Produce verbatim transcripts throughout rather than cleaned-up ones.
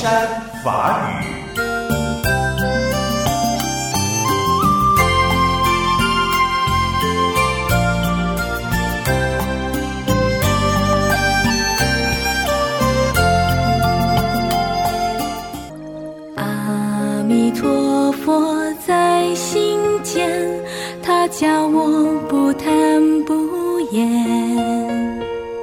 山法语。 阿弥陀佛在心间，他教我不贪不言。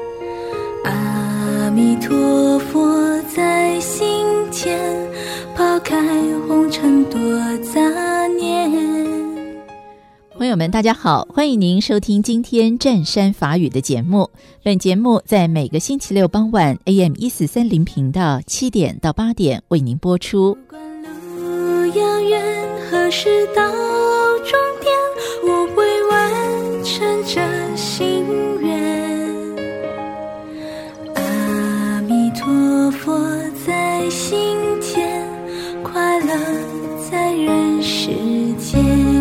阿弥陀佛在心间，抛开红尘多杂念。 朋友们大家好，欢迎您收听今天湛山法语的节目。本节目在每个星期六傍晚 A M 一四三零频道七点到八点为您播出。 不管路遥远，何时到终点，我会完成这心愿。阿弥陀佛在心间，快乐在人世间。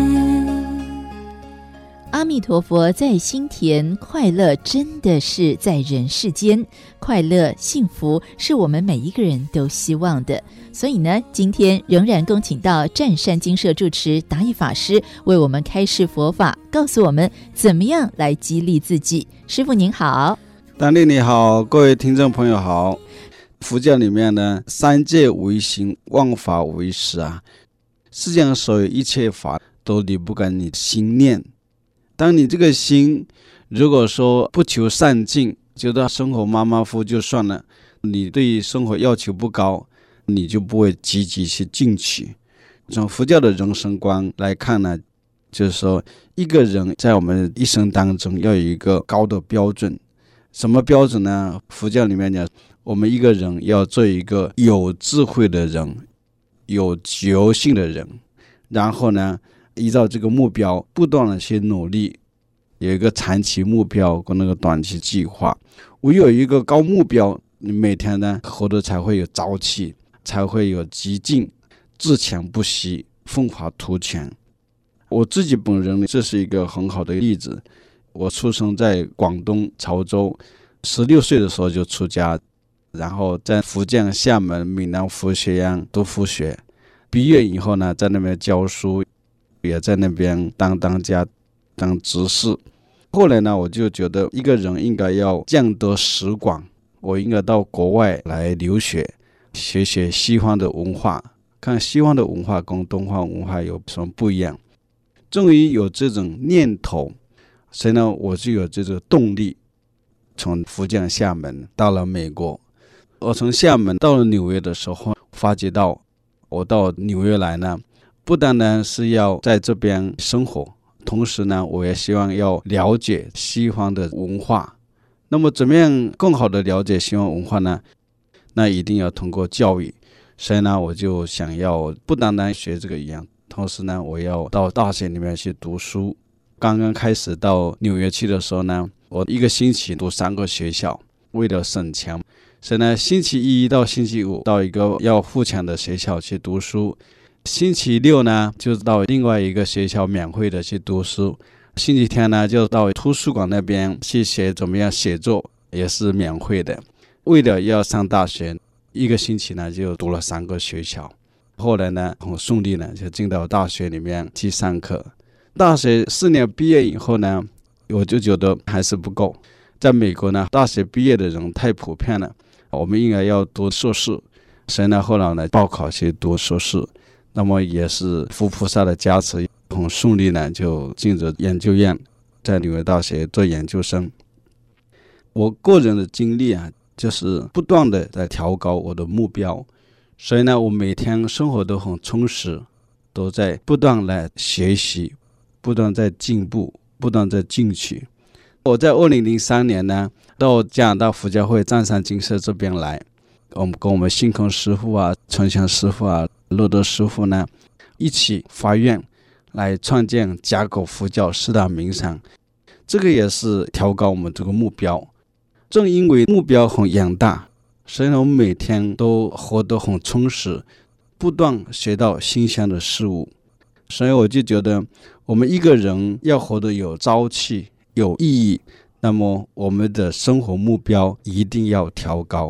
阿弥陀佛在心田，快乐真的是在人世间。快乐幸福是我们每一个人都希望的，所以呢，今天仍然恭请到湛山精舍住持达义法师为我们开示佛法，告诉我们怎么样来激励自己。师父您好。 丹丽你好，各位听众朋友好。佛教里面呢，三界唯心，万法唯识啊。世界上所有一切法都离不开你心念。当你这个心如果说不求善尽，觉得生活马马虎就算了，你对生活要求不高，你就不会积极去进取。从佛教的人生观来看呢，就是说一个人在我们一生当中要有一个高的标准。什么标准呢？佛教里面讲，我们一个人要做一个有智慧的人，有觉性的人，然后呢依照这个目标不断的去努力，有一个长期目标跟那个短期计划。唯有一个高目标，你每天呢活得才会有朝气，才会有激进，自强不息，奋发图强。我自己本人这是一个很好的例子。我出生在广东潮州，十六岁的时候就出家，然后在福建厦门闽南佛学院读佛学，毕业以后呢在那边教书，也在那边当当家当执事。后来呢我就觉得一个人应该要见多识广，我应该到国外来留学，学学西方的文化，看西方的文化跟东方文化有什么不一样。终于有这种念头，所以呢我就有这个动力，从福建厦门到了美国。我从厦门到了纽约的时候，发觉到我到纽约来呢，不单单是要在这边生活，同时呢我也希望要了解西方的文化。那么怎么样更好的了解西方文化呢？那一定要通过教育。所以呢我就想要不单单学这个语言，同时呢我要到大学里面去读书。刚刚开始到纽约去的时候呢，我一个星期读三个学校，为了省钱。所以呢星期一到星期五到一个要付钱的学校去读书，星期六呢就到另外一个学校免费的去读书，星期天呢就到图书馆那边去学怎么样写作，也是免费的。为了要上大学，一个星期呢就读了三个学校。后来呢很顺利呢就进到大学里面去上课。大学四年毕业以后呢，我就觉得还是不够。在美国呢，大学毕业的人太普遍了，我们应该要读硕士。所以呢后来呢报考去读硕士，那么也是佛菩萨的加持，很顺利呢就进入研究院，在纽约大学做研究生。我个人的经历啊，就是不断的在调高我的目标，所以呢我每天生活都很充实，都在不断来学习，不断在进步，不断在进取。我在二零零三年呢到加拿大佛教会湛山精舍这边来，我们跟我们信空师父啊、春香师父啊、乐德师父呢一起发愿来创建甲骨佛教四大名山。这个也是调高我们这个目标。正因为目标很远大，所以我们每天都活得很充实，不断学到新鲜的事物。所以我就觉得我们一个人要活得有朝气、有意义，那么我们的生活目标一定要调高。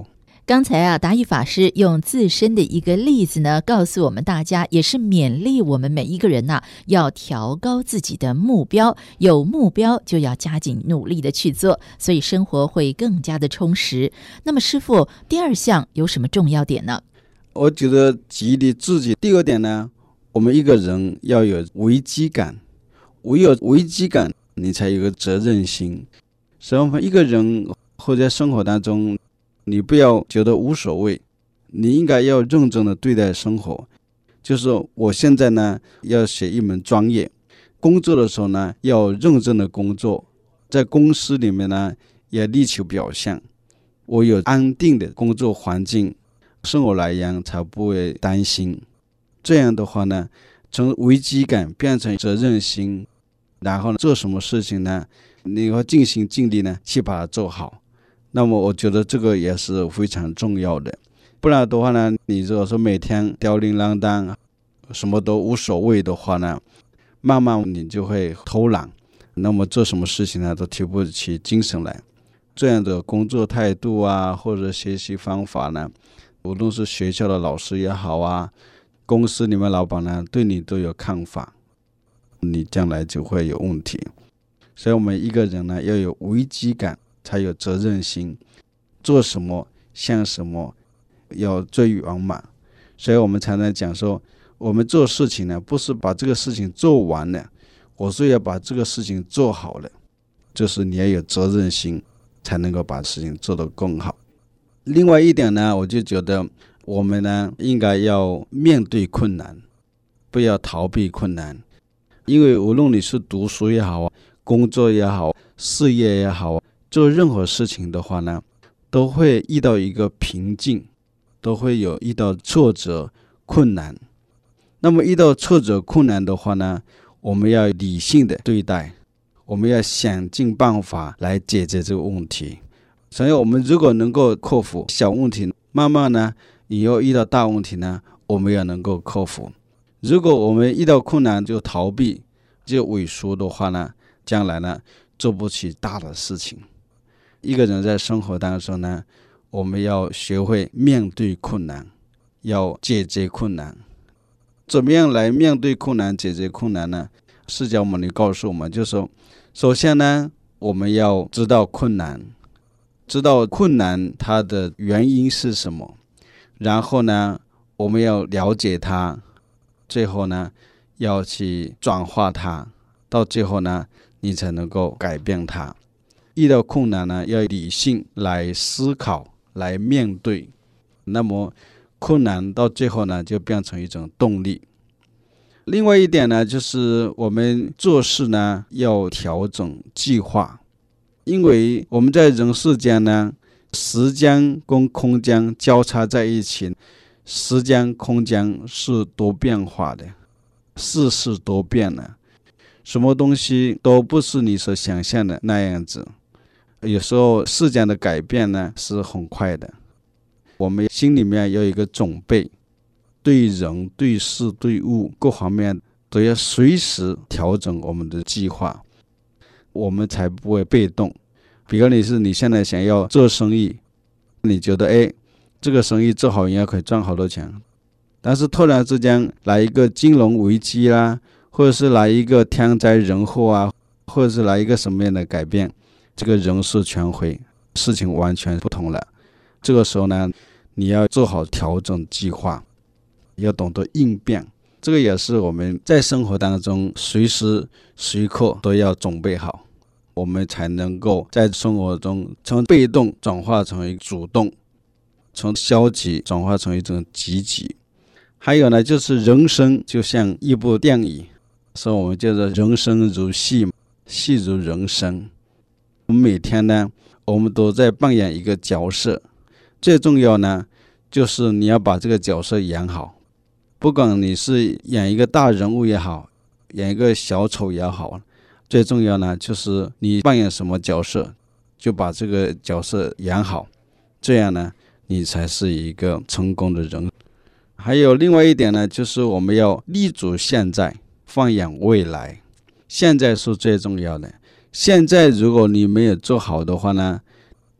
刚才啊，达义法师用自身的一个例子呢，告诉我们大家，也是勉励我们每一个人呐、啊，要调高自己的目标，有目标就要加紧努力的去做，所以生活会更加的充实。那么师父，第二项有什么重要点呢？ 我觉得激励自己。第二点呢，我们一个人要有危机感，唯有危机感，你才有个责任心。所以我们一个人或者在生活当中，你不要觉得无所谓，你应该要认真的对待生活。就是我现在呢要学一门专业，工作的时候呢要认真的工作，在公司里面呢也力求表现。我有安定的工作环境，生活来源才不会担心。这样的话呢，从危机感变成责任心，然后呢做什么事情呢，你要尽心尽力呢去把它做好。那么我觉得这个也是非常重要的。不然的话呢，你如果说每天吊铃铛当，什么都无所谓的话呢，慢慢你就会偷懒，那么做什么事情呢都提不起精神来。这样的工作态度啊，或者学习方法呢，无论是学校的老师也好啊，公司里面老板呢对你都有看法，你将来就会有问题。所以我们一个人呢要有危机感，才有责任心，做什么像什么，要最圆满。所以我们才能讲说，我们做事情呢不是把这个事情做完了，我是要把这个事情做好了，就是你要有责任心，才能够把事情做得更好。另外一点呢，我就觉得我们呢应该要面对困难，不要逃避困难。因为无论你是读书也好，工作也好，事业也好，做任何事情的话呢，都会遇到一个瓶颈，都会有遇到挫折困难。那么遇到挫折困难的话呢，我们要理性的对待，我们要想尽办法来解决这个问题。所以我们如果能够克服小问题，慢慢呢以后遇到大问题呢，我们也能够克服。如果我们遇到困难就逃避就萎缩的话呢，将来呢做不起大的事情。一个人在生活当中呢，我们要学会面对困难，要解决困难。怎么样来面对困难解决困难呢？释迦牟尼告诉我们，就是说首先呢，我们要知道困难，知道困难它的原因是什么，然后呢我们要了解它，最后呢要去转化它，到最后呢你才能够改变它。遇到困难呢，要理性来思考，来面对，那么困难到最后呢就变成一种动力。另外一点呢，就是我们做事呢要调整计划。因为我们在人世间呢，时间跟空间交叉在一起，时间空间是多变化的，世事多变了，什么东西都不是你所想象的那样子。有时候世间的改变呢是很快的，我们心里面要有一个准备，对人对事对物各方面都要随时调整我们的计划，我们才不会被动。比如你是你现在想要做生意，你觉得哎，这个生意做好应该可以赚好多钱，但是突然之间来一个金融危机啦，或者是来一个天灾人祸啊，或者是来一个什么样的改变，这个人事全回，事情完全不同了。这个时候呢，你要做好调整计划，要懂得应变。这个也是我们在生活当中随时随刻都要准备好，我们才能够在生活中从被动转化成一个主动，从消极转化成一种积极。还有呢，就是人生就像一部电影，所以我们叫做人生如戏，戏如人生。我们每天呢，我们都在扮演一个角色，最重要呢，就是你要把这个角色演好。不管你是演一个大人物也好，演一个小丑也好，最重要呢，就是你扮演什么角色，就把这个角色演好，这样呢，你才是一个成功的人。还有另外一点呢，就是我们要立足现在，放眼未来。现在是最重要的。现在如果你没有做好的话呢，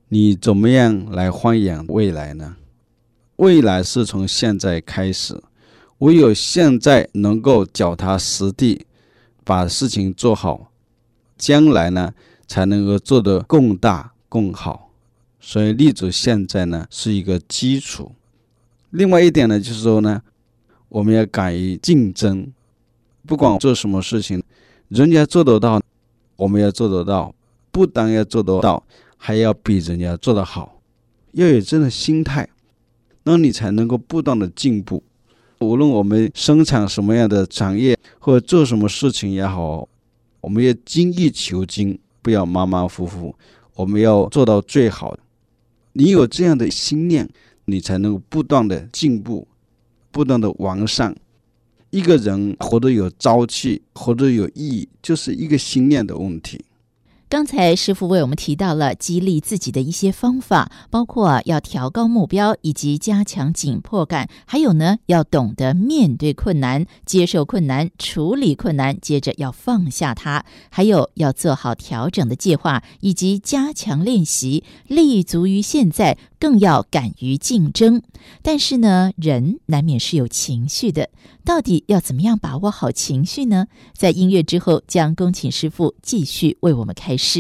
你怎么样来豢养未来呢？未来是从现在开始，唯有现在能够脚踏实地，把事情做好，将来呢才能够做得更大更好。所以立足现在呢是一个基础。另外一点呢，就是说呢，我们要敢于竞争，不管做什么事情，人家做得到，我们要做得到，不但要做得到，还要比人家做得好，要有这样的心态，那你才能够不断的进步。无论我们生产什么样的产业或者做什么事情也好，我们要精益求精，不要马马虎虎，我们要做到最好。你有这样的心念，你才能够不断的进步，不断的完善。一个人活得有朝气，活得有意义，就是一个心念的问题。 刚才师父为我们提到了激励自己的一些方法，包括要调高目标，以及加强紧迫感，还有呢，要懂得面对困难，接受困难，处理困难，接着要放下它，还有要做好调整的计划，以及加强练习，立足于现在，更要敢于竞争。但是呢，人难免是有情绪的，到底要怎么样把握好情绪呢？在音乐之后，将恭请师父继续为我们开示。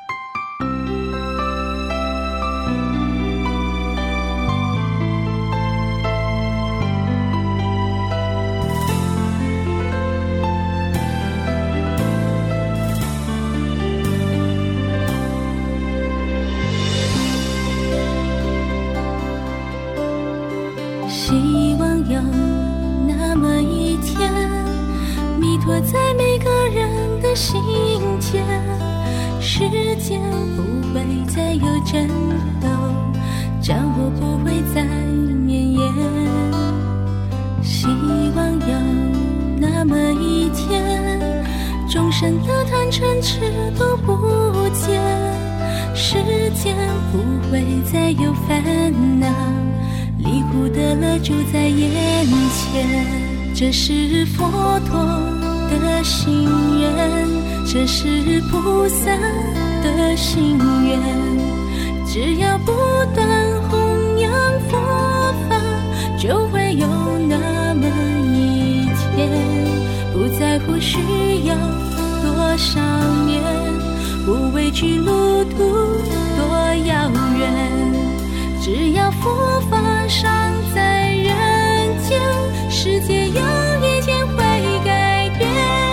希望有那么一天，弥陀在每个人的心间，时间不会再有争斗，战火不会再绵延。希望有那么一天，众生的贪嗔痴都不见，世间不会再有烦恼，离苦的乐住在眼前。这是佛陀的心愿，这是菩萨的心愿，只要不断弘扬佛法，就会有那么一天，不在乎需要多少年，不畏惧路途多遥远，只要佛法尚在人间，世界有一天会改变。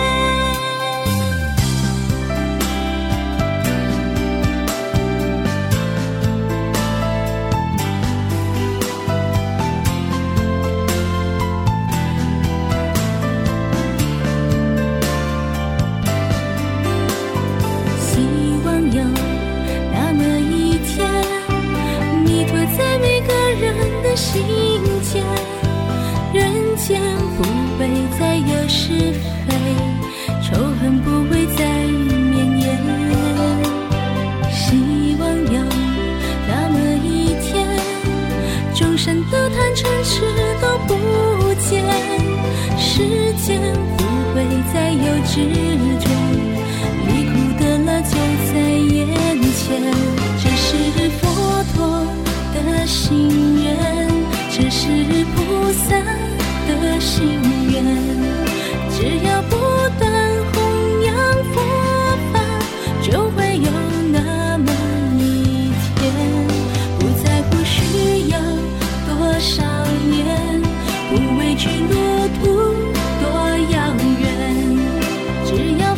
希望有那么一天，弥陀在每个人的心间，人间不会再有是非，仇恨不会再绵延。希望有那么一天，众生的贪嗔痴都不见，世间不会再有执着，离苦的乐就在眼前。这是佛陀的心愿，这是菩萨的心愿，只要不断弘扬佛法，就会有那么一天，不在乎需要多少年，不畏惧路途多遥远，只要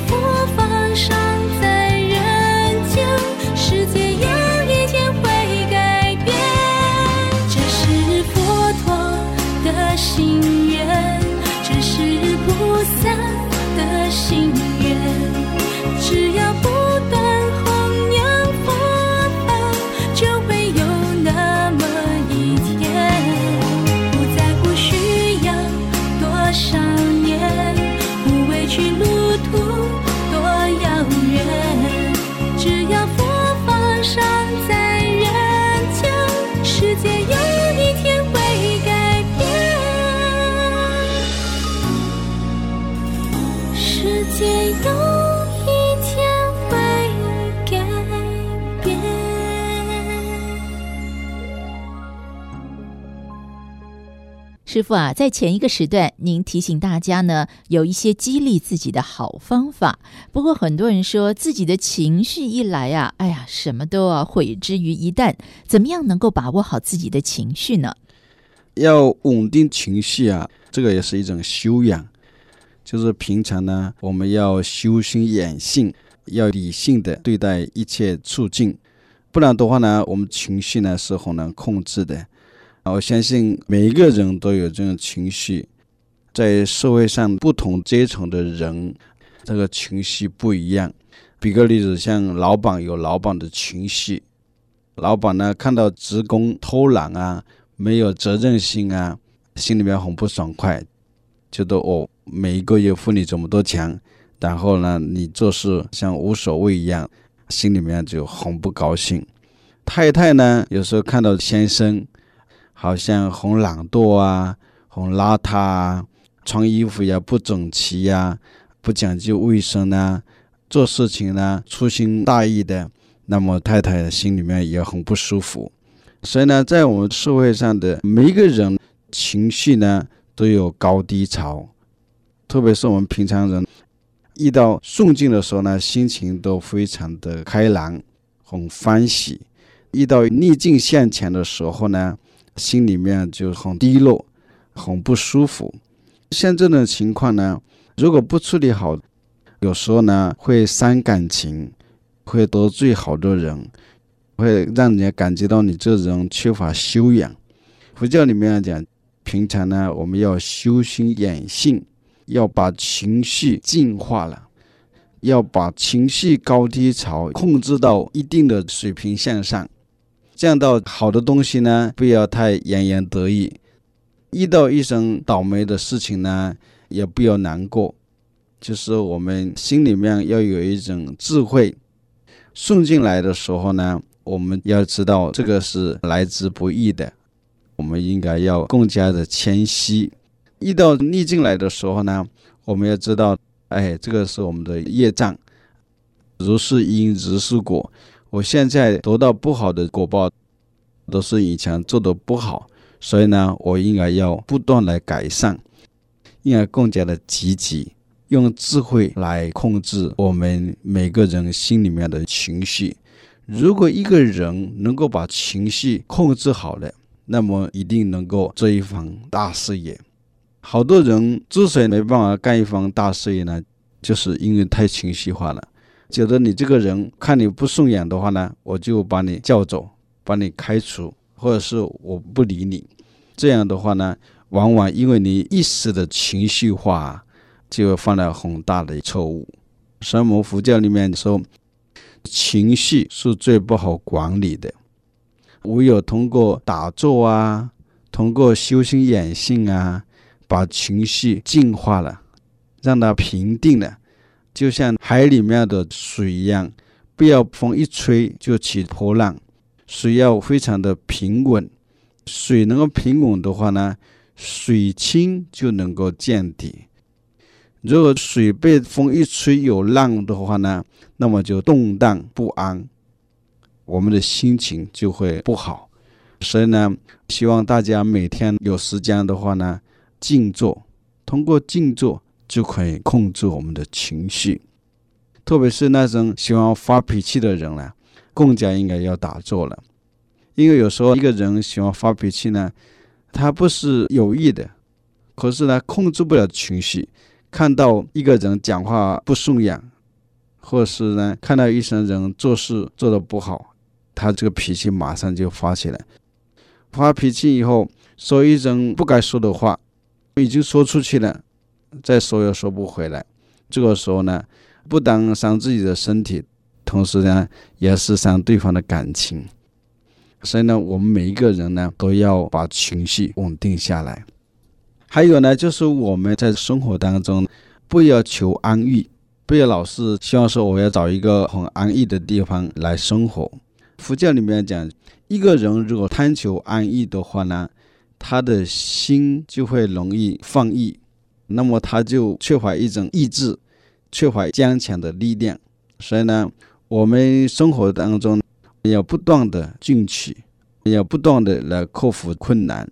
师父啊，在前一个时段您提醒大家呢，有一些激励自己的好方法。不过很多人说自己的情绪一来啊，哎呀，什么都要毁之于一旦。怎么样能够把握好自己的情绪呢？ 要稳定情绪啊，这个也是一种修养。就是平常呢，我们要修心养性，要理性的对待一切处境，不然的话呢，我们情绪呢是很难控制的。我相信每一个人都有这种情绪，在社会上不同阶层的人，这个情绪不一样。比个例子，像老板有老板的情绪，老板呢看到职工偷懒啊，没有责任心啊，心里面很不爽快，觉得我、哦、每一个月付你这么多钱，然后呢你做事像无所谓一样，心里面就很不高兴。太太呢有时候看到先生好像很懒惰啊，很邋遢啊，穿衣服呀不整齐呀，不讲究卫生啊，做事情呢粗心大意的，那么太太心里面也很不舒服。所以呢，在我们社会上的每一个人情绪呢都有高低潮，特别是我们平常人遇到顺境的时候呢，心情都非常的开朗，很欢喜；遇到逆境向前的时候呢，心里面就很低落，很不舒服。像这种情况呢，如果不处理好，有时候呢会伤感情，会得罪好多人，会让人家感觉到你这人缺乏修养。佛教里面讲，平常呢我们要修心养性，要把情绪净化了，要把情绪高低潮控制到一定的水平线上。这样到好的东西呢，不要太洋洋得意，遇到一生倒霉的事情呢，也不要难过。就是我们心里面要有一种智慧，顺境来的时候呢，我们要知道这个是来之不易的，我们应该要更加的谦虚。遇到逆境来的时候呢，我们要知道，哎，这个是我们的业障，如是因如是果。我现在得到不好的果报，都是以前做的不好，所以呢，我应该要不断来改善，应该更加的积极，用智慧来控制我们每个人心里面的情绪。如果一个人能够把情绪控制好了，那么一定能够做一番大事业。好多人之所以没办法干一番大事业呢，就是因为太情绪化了，觉得你这个人看你不顺眼的话呢，我就把你叫走，把你开除，或者是我不理你。这样的话呢，往往因为你一时的情绪化，就犯了很大的错误。所以我们佛教里面说，情绪是最不好管理的，唯有通过打坐啊，通过修心养性啊，把情绪净化了，让它平定了，就像海里面的水一样，不要风一吹就起波浪，水要非常的平稳。水能够平稳的话呢，水清就能够见底。如果水被风一吹有浪的话呢，那么就动荡不安，我们的心情就会不好。所以呢，希望大家每天有时间的话呢，静坐，通过静坐就可以控制我们的情绪。特别是那种喜欢发脾气的人呢，更加应该要打坐了。因为有时候一个人喜欢发脾气呢，他不是有意的，可是呢控制不了情绪，看到一个人讲话不顺眼，或者是呢看到一些人做事做得不好，他这个脾气马上就发起来。发脾气以后说一种不该说的话，已经说出去了，再说又说不回来。这个时候呢，不但伤自己的身体，同时呢也是伤对方的感情。所以呢，我们每一个人呢都要把情绪稳定下来。还有呢，就是我们在生活当中不要求安逸，不要老是希望说我要找一个很安逸的地方来生活。佛教里面讲，一个人如果贪求安逸的话呢，他的心就会容易放逸，那么他就缺乏一种意志，缺乏坚强的力量。所以呢，我们生活当中要不断的进取，要不断的来克服困难，不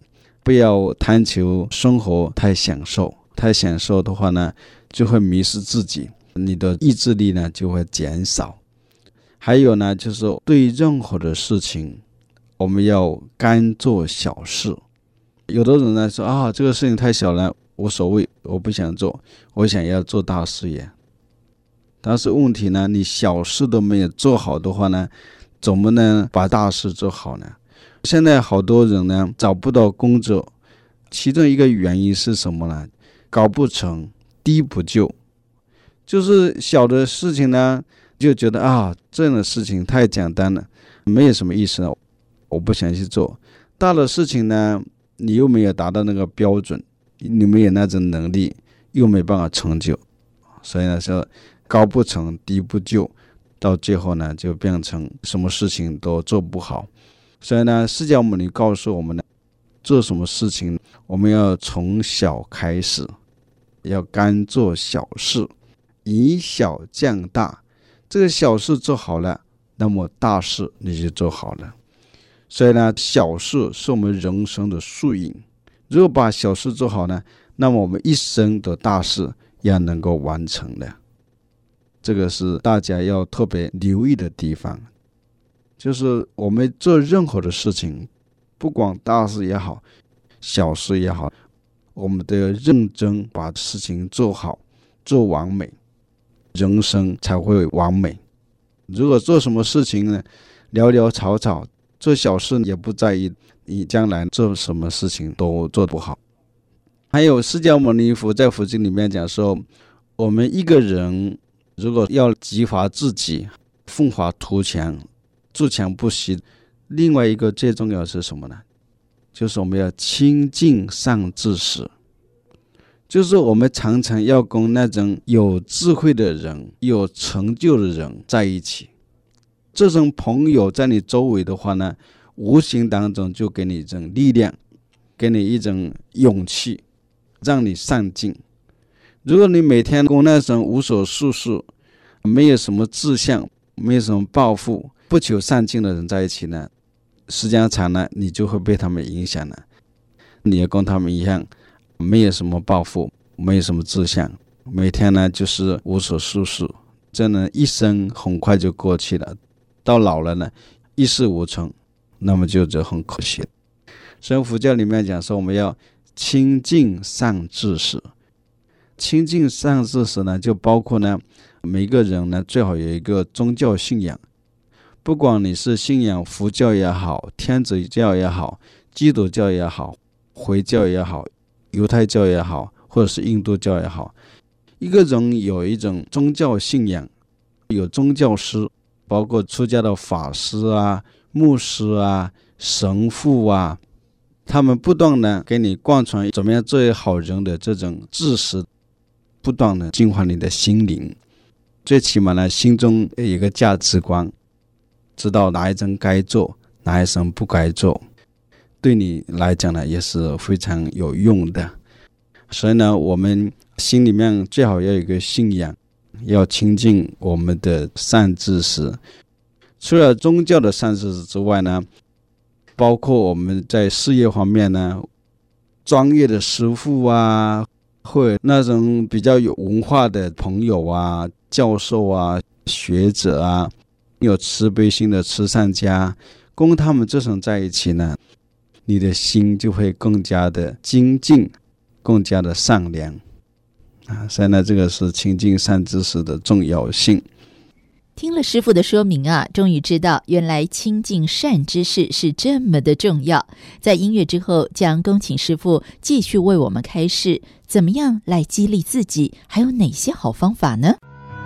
不要贪求生活太享受，太享受的话呢，就会迷失自己，你的意志力呢就会减少。还有呢，就是对任何的事情，我们要甘做小事。有的人呢说啊，这个事情太小了，无所谓，我不想做，我想要做大事业。但是问题呢，你小事都没有做好的话呢，怎么能把大事做好呢？现在好多人呢找不到工作，其中一个原因是什么呢？高不成低不就。就是小的事情呢，就觉得啊，这样的事情太简单了，没有什么意思了，我不想去做。大的事情呢，你又没有达到那个标准，你没有那种能力，又没办法成就，所以呢说高不成低不就，到最后呢就变成什么事情都做不好。所以呢，释迦牟尼告诉我们呢，做什么事情我们要从小开始，要甘做小事，以小降大。这个小事做好了，那么大事你就做好了。所以呢，小事是我们人生的缩影。如果把小事做好呢，那么我们一生的大事也能够完成的。这个是大家要特别留意的地方。就是我们做任何的事情，不管大事也好，小事也好，我们都要认真把事情做好，做完美，人生才会完美。如果做什么事情呢，潦潦草草，做小事也不在意，你将来做什么事情都做不好。还有释迦牟尼佛在佛经里面讲说，我们一个人如果要激发自己，奋发图强，自强不息，另外一个最重要的是什么呢？就是我们要亲近善知识。就是我们常常要跟那种有智慧的人，有成就的人在一起。这种朋友在你周围的话呢，无形当中就给你一种力量，给你一种勇气，让你上进。如果你每天跟那种无所事事，没有什么志向，没有什么抱负，不求上进的人在一起呢，时间长了你就会被他们影响了。你也跟他们一样，没有什么抱负，没有什么志向，每天呢就是无所事事，这样呢一生很快就过去了，到老了呢一事无成，那么就就很可惜。所以佛教里面讲说，我们要亲近善知识。亲近善知识呢，就包括呢每个人呢最好有一个宗教信仰，不管你是信仰佛教也好，天主教也好，基督教也好，回教也好，犹太教也好，或者是印度教也好，一个人有一种宗教信仰，有宗教师，包括出家的法师啊、牧师啊、神父啊，他们不断的给你贯穿怎么样做好人的这种知识，不断的净化你的心灵，最起码呢心中有一个价值观，知道哪一种该做，哪一种不该做，对你来讲呢也是非常有用的。所以呢，我们心里面最好要有一个信仰，要亲近我们的善知识。除了宗教的善知识之外呢，包括我们在事业方面呢，专业的师傅啊，或者那种比较有文化的朋友啊、教授啊、学者啊，有慈悲心的慈善家，跟他们这种在一起呢，你的心就会更加的精进，更加的善良啊。所以呢，这个是亲近善知识的重要性。 听了师父的说明啊，终于知道原来亲近善知识是这么的重要。在音乐之后，将恭请师父继续为我们开示，怎么样来激励自己，还有哪些好方法呢？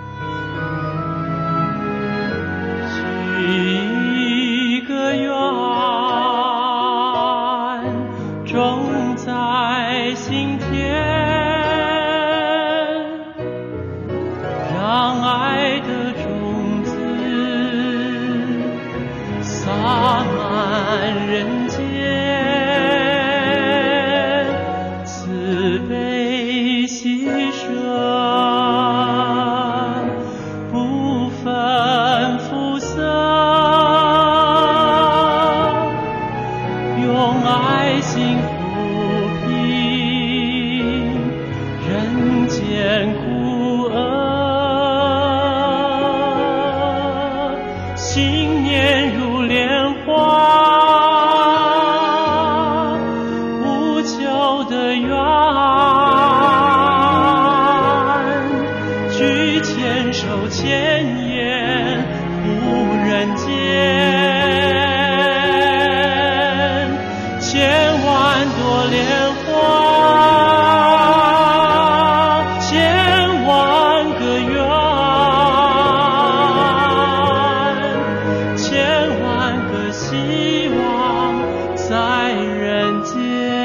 许一个愿，种在心田，让爱的种子洒满人间，慈悲喜舍不分肤色，用爱心抚年如莲花，无求的缘，举千手千眼护人间，千万朵莲花，千万个缘，千万个希望在人间。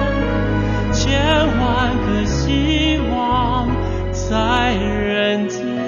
希望在人间。